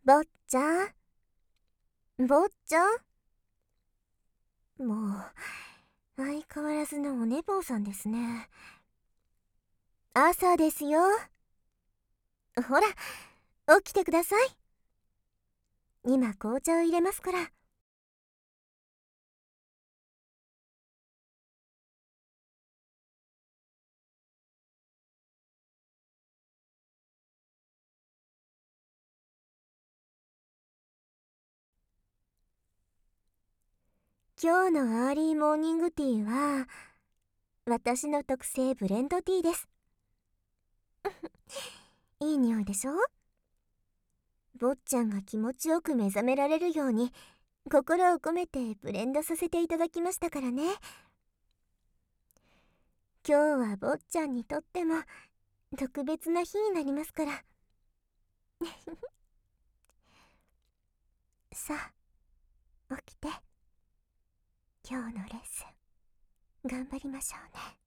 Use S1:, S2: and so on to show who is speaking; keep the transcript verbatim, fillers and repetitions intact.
S1: 坊ちゃん、坊ちゃん。もう、相変わらずのお寝坊さんですね。朝ですよ。ほら、起きてください。今紅茶を入れますから。今日のアーリーモーニングティーは、私の特製ブレンドティーです。いい匂いでしょ？坊ちゃんが気持ちよく目覚められるように、心を込めてブレンドさせていただきましたからね。今日は坊ちゃんにとっても特別な日になりますから。さあ、起きて。今日のレッスン、頑張りましょうね。